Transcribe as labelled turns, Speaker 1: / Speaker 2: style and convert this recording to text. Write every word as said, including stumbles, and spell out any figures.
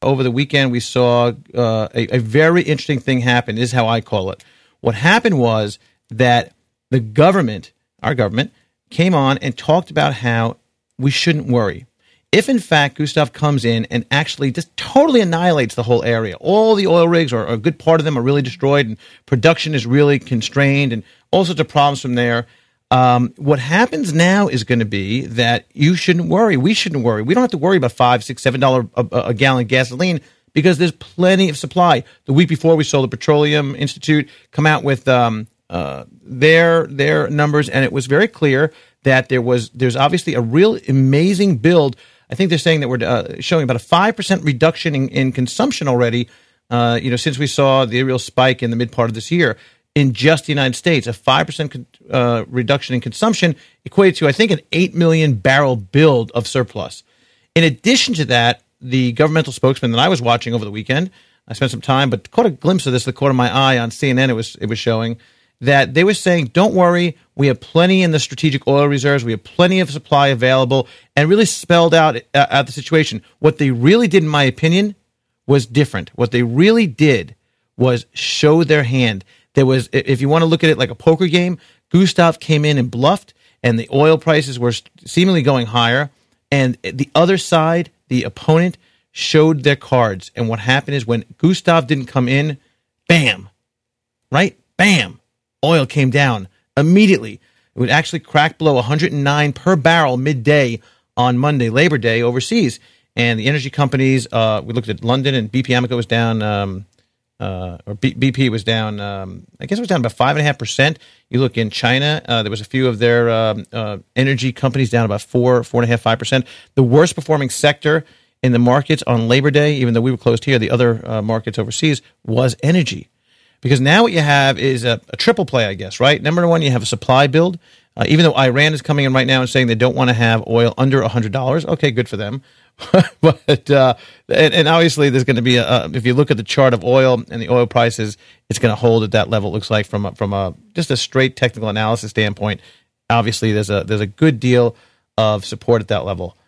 Speaker 1: over the weekend, we saw uh, a, a very interesting thing happen. This is how I call it. What happened was that the government, our government, came on and talked about how we shouldn't worry. If, in fact, Gustav comes in and actually just totally annihilates the whole area, all the oil rigs, or a good part of them, are really destroyed, and production is really constrained, and all sorts of problems from there, um, what happens now is going to be that you shouldn't worry. We shouldn't worry. We don't have to worry about five, six, seven dollars a, a gallon gasoline because there's plenty of supply. The week before, we saw the Petroleum Institute come out with um, uh, their their numbers, and it was very clear that there was there's obviously a real amazing build. I think they're saying that we're uh, showing about a five percent reduction in, in consumption already, uh, you know, since we saw the real spike in the mid part of this year in just the United States. A five percent uh, reduction in consumption equated to, I think, an eight million barrel build of surplus. In addition to that, the governmental spokesman that I was watching over the weekend, I spent some time, but caught a glimpse of this, the corner of my eye on C N N, it was it was showing, that they were saying, don't worry, we have plenty in the strategic oil reserves, we have plenty of supply available, and really spelled out uh, out the situation. What they really did, in my opinion, was different. What they really did was show their hand. There was, if you want to look at it like a poker game, Gustav came in and bluffed, and the oil prices were seemingly going higher, and the other side, the opponent, showed their cards. And what happened is when Gustav didn't come in, bam, right? Bam. Oil came down immediately. It would actually crack below one hundred nine per barrel midday on Monday, Labor Day, overseas. And the energy companies, uh, we looked at London, and B P Amoco was down, um, uh, or B- BP was down, um, I guess it was down about five point five percent. You look in China, uh, there was a few of their um, uh, energy companies down about four, four point five, five percent. The worst performing sector in the markets on Labor Day, even though we were closed here, the other uh, markets overseas, was energy. Because now what you have is a, a triple play, I guess, right? Number one, you have a supply build. Uh, even though Iran is coming in right now and saying they don't want to have oil under one hundred dollars. Okay, good for them. but uh, and, and obviously there's going to be, a, a, if you look at the chart of oil and the oil prices, it's going to hold at that level, it looks like, from a, from a just a straight technical analysis standpoint. Obviously, there's a there's a good deal of support at that level.